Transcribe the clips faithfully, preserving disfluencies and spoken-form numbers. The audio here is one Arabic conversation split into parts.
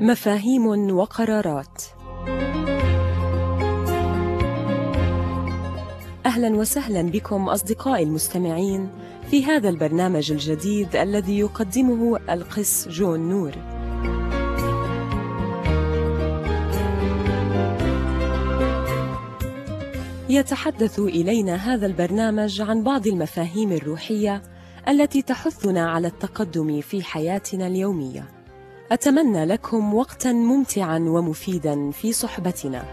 مفاهيم وقرارات. أهلا وسهلا بكم أصدقائي المستمعين في هذا البرنامج الجديد الذي يقدمه القس جون نور. يتحدث إلينا هذا البرنامج عن بعض المفاهيم الروحية التي تحثنا على التقدم في حياتنا اليومية. أتمنى لكم وقتاً ممتعاً ومفيداً في صحبتنا.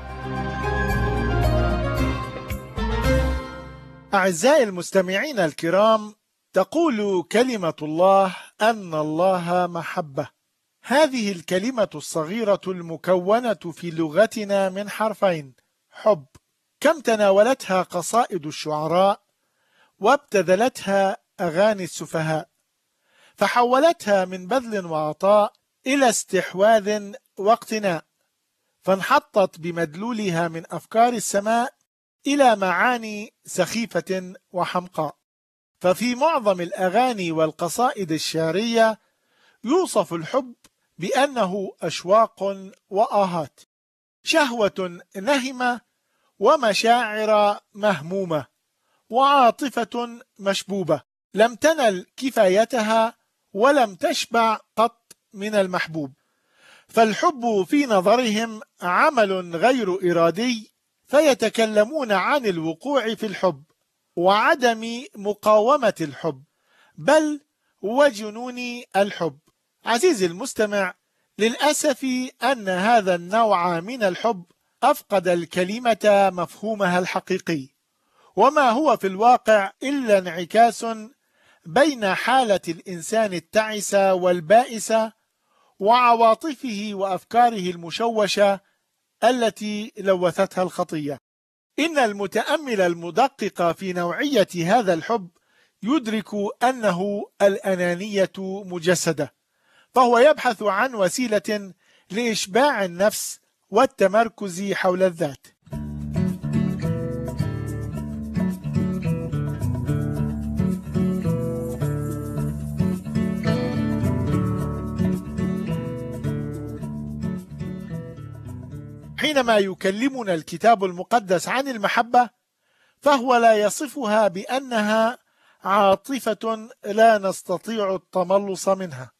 أعزائي المستمعين الكرام، تقول كلمة الله أن الله محبة. هذه الكلمة الصغيرة المكونة في لغتنا من حرفين، حب، كم تناولتها قصائد الشعراء وابتذلتها أغاني السفهاء، فحولتها من بذل وعطاء إلى استحواذ واقتناء، فانحطت بمدلولها من أفكار السماء إلى معاني سخيفة وحمقاء. ففي معظم الأغاني والقصائد الشعرية يوصف الحب بأنه أشواق وآهات، شهوة نهمة ومشاعر مهمومة وعاطفة مشبوبة لم تنل كفايتها ولم تشبع قط من المحبوب. فالحب في نظرهم عمل غير إرادي، فيتكلمون عن الوقوع في الحب وعدم مقاومة الحب، بل وجنون الحب. عزيزي المستمع، للأسف أن هذا النوع من الحب أفقد الكلمة مفهومها الحقيقي، وما هو في الواقع إلا انعكاس بين حالة الإنسان التعسة والبائسة وعواطفه وأفكاره المشوشة التي لوثتها الخطية. إن المتأمل المدقق في نوعية هذا الحب يدرك أنه الأنانية مجسدة، فهو يبحث عن وسيلة لإشباع النفس والتمركز حول الذات. حينما يكلمنا الكتاب المقدس عن المحبة، فهو لا يصفها بأنها عاطفة لا نستطيع التملص منها،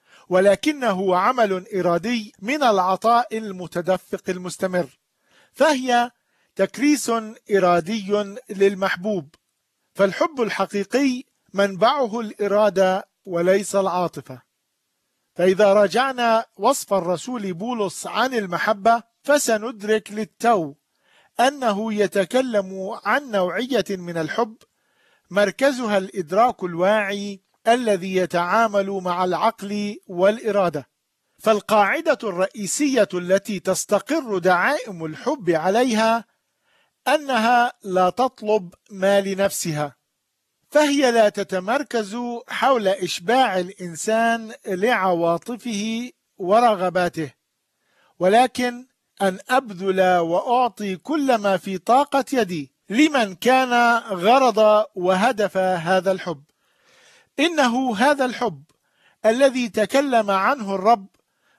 ولكنه عمل إرادي من العطاء المتدفق المستمر، فهي تكريس إرادي للمحبوب. فالحب الحقيقي منبعه الإرادة وليس العاطفة. فإذا راجعنا وصف الرسول بولس عن المحبة، فسندرك للتو أنه يتكلم عن نوعية من الحب مركزها الإدراك الواعي الذي يتعامل مع العقل والإرادة. فالقاعدة الرئيسية التي تستقر دعائم الحب عليها أنها لا تطلب ما لنفسها، فهي لا تتمركز حول إشباع الإنسان لعواطفه ورغباته، ولكن أن أبذل وأعطي كل ما في طاقة يدي لمن كان غرض وهدف هذا الحب. إنه هذا الحب الذي تكلم عنه الرب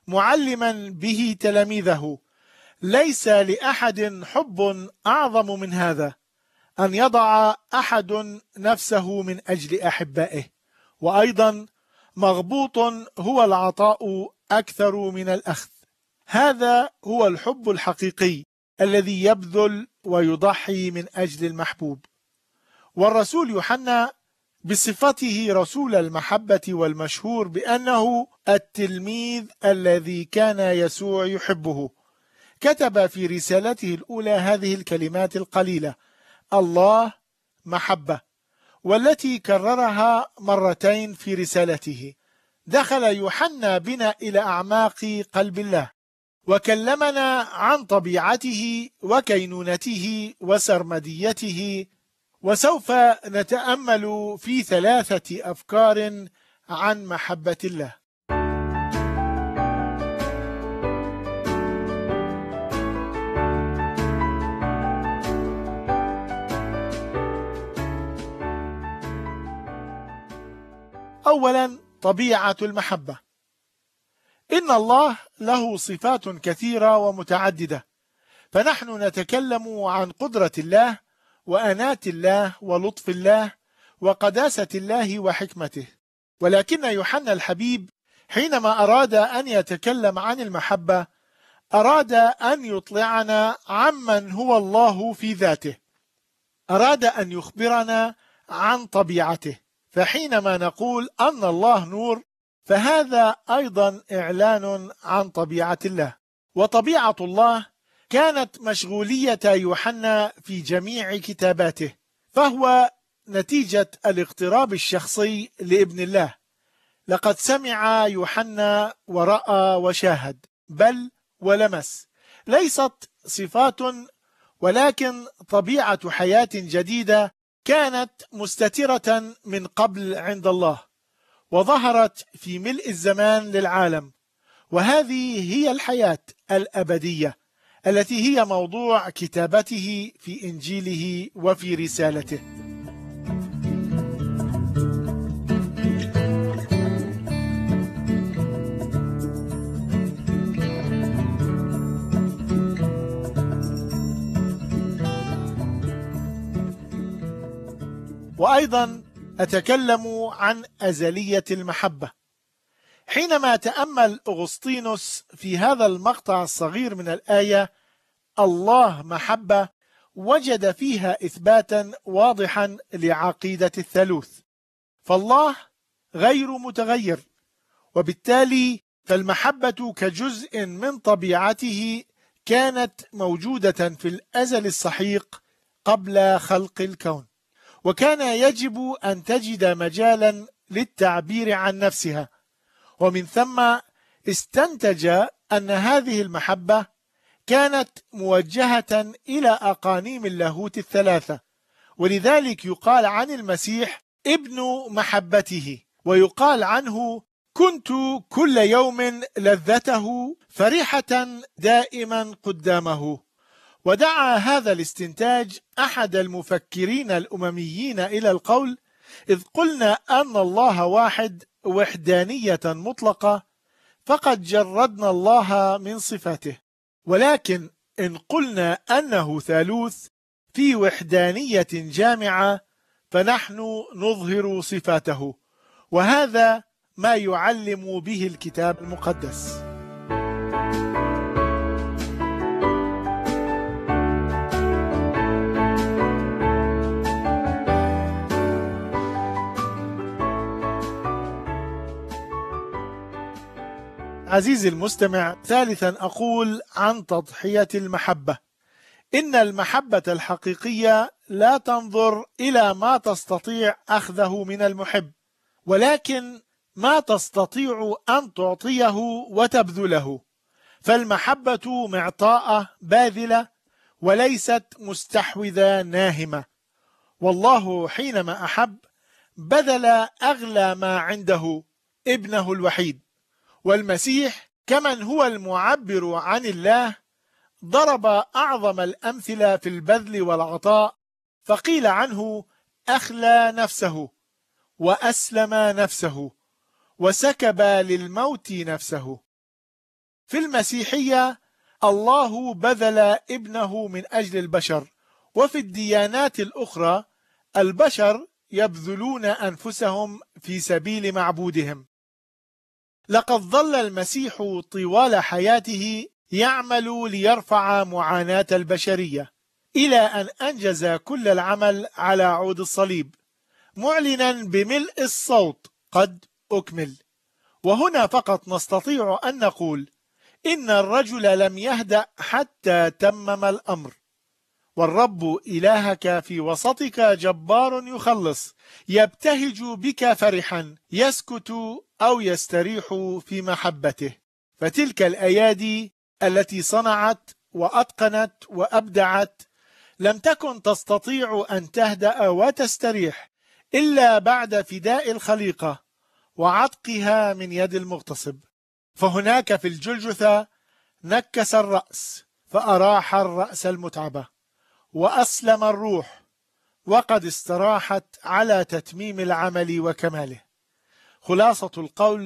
معلما به تلاميذه. ليس لأحد حب أعظم من هذا، أن يضع أحد نفسه من أجل أحبائه. وأيضا مغبوط هو العطاء أكثر من الأخذ. هذا هو الحب الحقيقي الذي يبذل ويضحي من أجل المحبوب. والرسول يوحنا بصفته رسول المحبة والمشهور بأنه التلميذ الذي كان يسوع يحبه، كتب في رسالته الأولى هذه الكلمات القليلة: الله محبة، والتي كررها مرتين في رسالته. دخل يوحنا بنا إلى أعماق قلب الله، وكلمنا عن طبيعته وكينونته وسرمديته. وسوف نتأمل في ثلاثة أفكار عن محبة الله. أولا، طبيعة المحبة. إن الله له صفات كثيرة ومتعددة، فنحن نتكلم عن قدرة الله وأنات الله ولطف الله وقداسة الله وحكمته. ولكن يوحنا الحبيب حينما أراد أن يتكلم عن المحبة أراد أن يطلعنا عمن هو الله في ذاته، أراد أن يخبرنا عن طبيعته. فحينما نقول أن الله نور فهذا أيضا إعلان عن طبيعة الله، وطبيعة الله كانت مشغولية يوحنا في جميع كتاباته، فهو نتيجة الاقتراب الشخصي لابن الله. لقد سمع يوحنا ورأى وشاهد، بل ولمس، ليست صفات ولكن طبيعة حياة جديدة كانت مستترة من قبل عند الله وظهرت في ملء الزمان للعالم، وهذه هي الحياة الأبدية التي هي موضوع كتابته في إنجيله وفي رسالته. وأيضا أتكلم عن أزلية المحبة. حينما تأمل أغسطينوس في هذا المقطع الصغير من الآية الله محبة، وجد فيها إثباتا واضحا لعقيدة الثالوث، فالله غير متغير، وبالتالي فالمحبة كجزء من طبيعته كانت موجودة في الأزل السحيق قبل خلق الكون، وكان يجب أن تجد مجالا للتعبير عن نفسها، ومن ثم استنتج أن هذه المحبة كانت موجهة إلى أقانيم اللاهوت الثلاثة، ولذلك يقال عن المسيح ابن محبته، ويقال عنه كنت كل يوم لذته فرحة دائما قدامه. ودعا هذا الاستنتاج أحد المفكرين الأمميين إلى القول إذ قلنا أن الله واحد وحدانية مطلقة فقد جردنا الله من صفاته، ولكن إن قلنا أنه ثالوث في وحدانية جامعة فنحن نظهر صفاته، وهذا ما يعلم به الكتاب المقدس. عزيزي المستمع، ثالثا أقول عن تضحية المحبة. إن المحبة الحقيقية لا تنظر إلى ما تستطيع أخذه من المحب، ولكن ما تستطيع أن تعطيه وتبذله، فالمحبة معطاءة باذلة وليست مستحوذة ناهمة. والله حينما أحب بذل أغلى ما عنده، ابنه الوحيد. والمسيح كمن هو المعبر عن الله ضرب أعظم الأمثلة في البذل والعطاء، فقيل عنه أخلى نفسه وأسلم نفسه وسكب للموت نفسه. في المسيحية الله بذل ابنه من أجل البشر، وفي الديانات الأخرى البشر يبذلون أنفسهم في سبيل معبودهم. لقد ظل المسيح طوال حياته يعمل ليرفع معاناة البشرية إلى أن أنجز كل العمل على عود الصليب، معلنا بملء الصوت قد أكمل. وهنا فقط نستطيع أن نقول إن الرجل لم يهدأ حتى تمم الأمر. والرب إلهك في وسطك جبار يخلص، يبتهج بك فرحا، يسكت أو يستريح في محبته. فتلك الأيادي التي صنعت وأتقنت وأبدعت لم تكن تستطيع أن تهدأ وتستريح إلا بعد فداء الخليقة وعتقها من يد المغتصب. فهناك في الجلجثة نكس الرأس فأراح الرأس المتعبة وأسلم الروح، وقد استراحت على تتميم العمل وكماله. خلاصة القول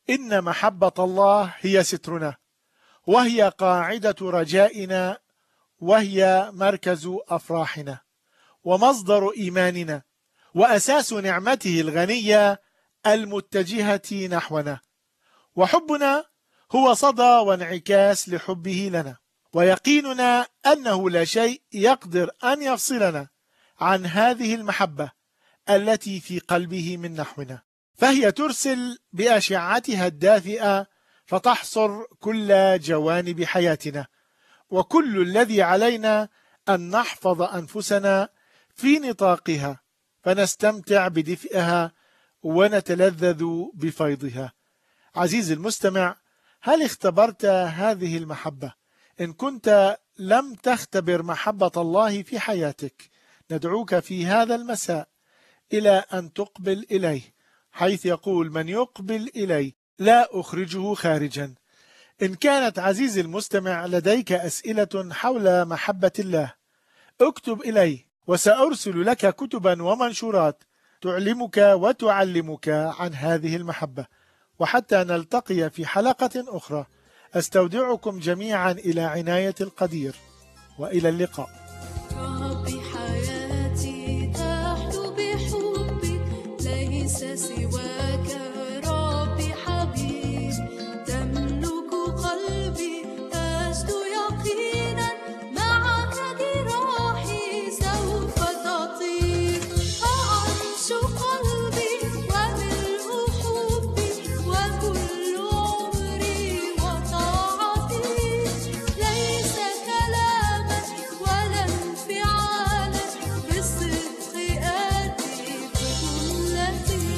إن محبة الله هي سترنا، وهي قاعدة رجائنا، وهي مركز أفراحنا، ومصدر إيماننا، وأساس نعمته الغنية المتجهة نحونا. وحبنا هو صدى وانعكاس لحبه لنا، ويقيننا أنه لا شيء يقدر أن يفصلنا عن هذه المحبة التي في قلبه من نحونا، فهي ترسل بأشعتها الدافئة فتحصر كل جوانب حياتنا، وكل الذي علينا أن نحفظ أنفسنا في نطاقها فنستمتع بدفئها ونتلذذ بفيضها. عزيزي المستمع، هل اختبرت هذه المحبة؟ إن كنت لم تختبر محبة الله في حياتك، ندعوك في هذا المساء إلى أن تقبل إليه، حيث يقول: من يقبل إلي لا أخرجه خارجا. إن كانت عزيزي المستمع لديك أسئلة حول محبة الله، اكتب إلي وسأرسل لك كتبا ومنشورات تعلمك وتعلمك عن هذه المحبة. وحتى نلتقي في حلقة أخرى، أستودعكم جميعا إلى عناية القدير، وإلى اللقاء. ربي حياتي تحلو بحبك، ليس سواك ربي حبيب، تملك قلبي أجد يقينا، معك جراحي سوف تطيب، أعيش قلبي وملء حبي وكل عمري وطاعتي، ليس كلاما ولا انفعالا، بالصدق آتي بجملتي.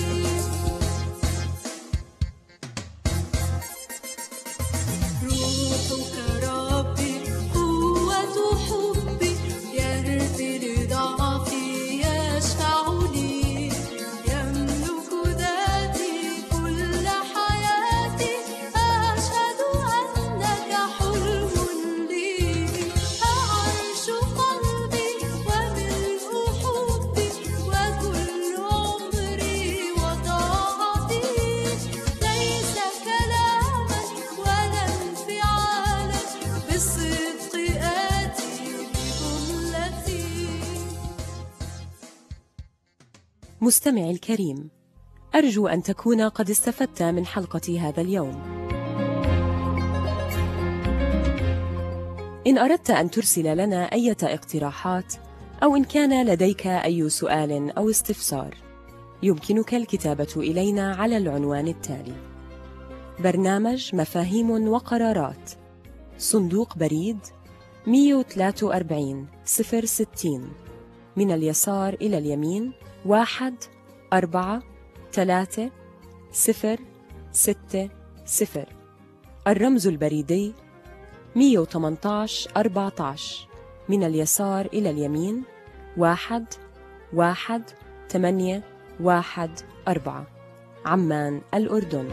روحك ربي قوة حبي، يهدي لضعفي يشفعني، يملك ذاتي كل حياتي، أشهد أنك حلم لي، أعيش قلبي وملء حبي وكل عمري وطاعتي، ليس كلاما ولا انفعالا، بالصدق آتي بجملتي. مستمعي الكريم، أرجو أن تكون قد استفدت من حلقة هذا اليوم. إن أردت أن ترسل لنا أي اقتراحات، أو إن كان لديك أي سؤال أو استفسار، يمكنك الكتابة إلينا على العنوان التالي: برنامج مفاهيم وقرارات، صندوق بريد مئة وثلاثة وأربعين صفر ستين، من اليسار إلى اليمين واحد أربعة ثلاثة صفر ستة صفر. الرمز البريدي مئة وثمانية عشر أربعة عشر، من اليسار إلى اليمين واحد واحد ثمانية واحد أربعة، عمان الأردن.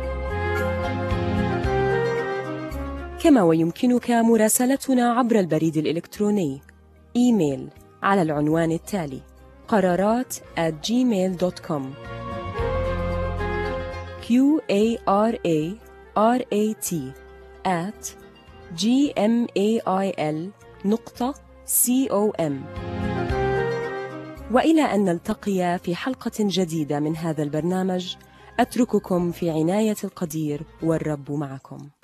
كما ويمكنك مراسلتنا عبر البريد الإلكتروني إيميل على العنوان التالي: قرارات at gmail dot com. q a r a r a t at g m a i l نقطة c o m. وإلى أن نلتقي في حلقة جديدة من هذا البرنامج، أترككم في عناية القدير، والرب معكم.